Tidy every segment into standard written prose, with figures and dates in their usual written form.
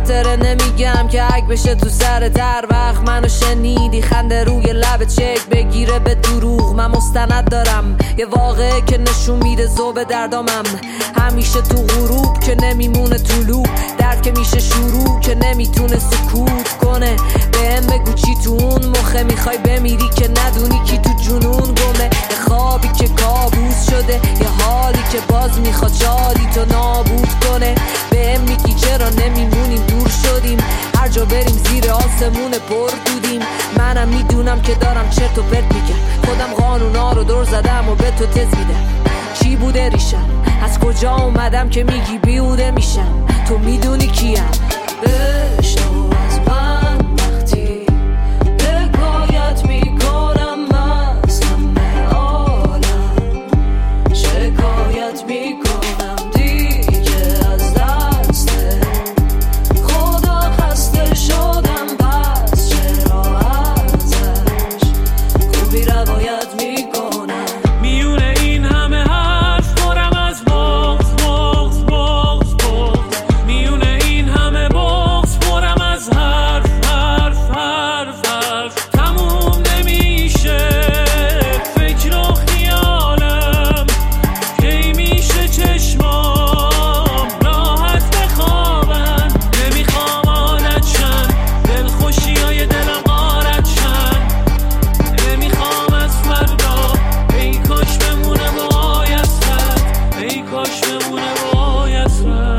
خاطره نمیگم که اگه بشه تو سر در وقت منو شنیدی خنده روی لب چک بگیره به دروغ. من مستند دارم یه واقعه که نشون میده ذوب دردامم همیشه تو غروب که نمیمونه طلوع، درد که میشه شروع که نمیتونه سکوت کنه. بهم بگو چی تو اون مخه میخوای بمیری که ندونی کی تو جنون گمه. یه خوابی که کابوس شده، یه حالی که باز میخواد شادی تو نابود کنه. بهم میگی چرا نمیمونیم دور شدیم، هر جا بریم زیر آسمون پر دودیم. منم میدونم که دارم چرت و پرت میگم، خودم قانونا رو دور زدم و به تو تز میدم. چی بوده ریشم، از کجا اومدم که میگی بیهوده میشم. تو میدونی کیم. بشنو از من وقتی حکایت میکنم از همه عالم، شکایت میکنم دیگه از دست خدا خسته شدم. پس چرا ازش خوبی روایت میکنم. میونه این همه حرف پرم از بغض بغض بغض بغض، میونه این همه بغض پرم از حرف حرف حرف حرف. تموم نمیشه فکر و خیالم، کی میشه چشمام راحت بخوابن. نمیخوام عادت شن دلخوشیای دلم غارت شن. نمیخوام از فردا ای کاش بمونه موهای اسرت، ای کاش بمونه موهای اسرت.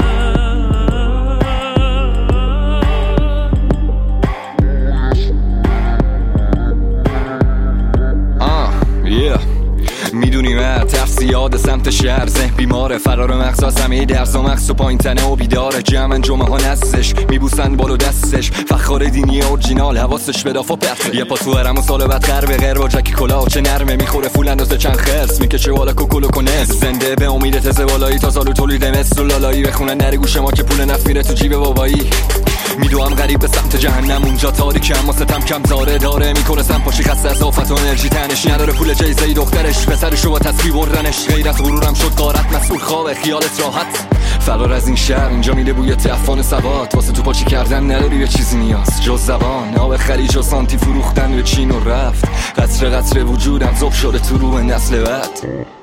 میدونی من ترس یاد سمت شهر، ذهن بیماره، فرار مغز از همه درس و مغز و پایین تنه و بیداره. جمعن جمعه ها نستش میبوسن بالو دستش، فخار دینی اورجینال حواسش به دافا پرته. یه پا تو هرم و سال بعد غرب غیر با جکی کلاه چه نرمه، میخوره فول اندازه چند خرس میکشه والا کوکولو کنه. زنده به امید تزه بالایی تا سالو تولید مثل لالایی، بخونن نری گوش ما که پول نفت میره تو جیب بابایی. میدوام غریب به سمت جهنم اونجا تاریکه اما ستم کم زاره داره. میکنه سم پاشی خسته از آفت و انرژی تنش، نداره پول جایزه دخترش پسرشو با تصویر بردنش. غیر از غرورم شد غارت مسئول خواب خیالت راحت. فرار از این شهر اینجا میده بوی تعفن ثبات، واسه تو پاچی کردن نداری به چیزی نیاز جز زبان. آب خلیج و سانتی فروختن به چین و رفت، قطره قطره وجودم ذوب شده تو روح نسل بعد.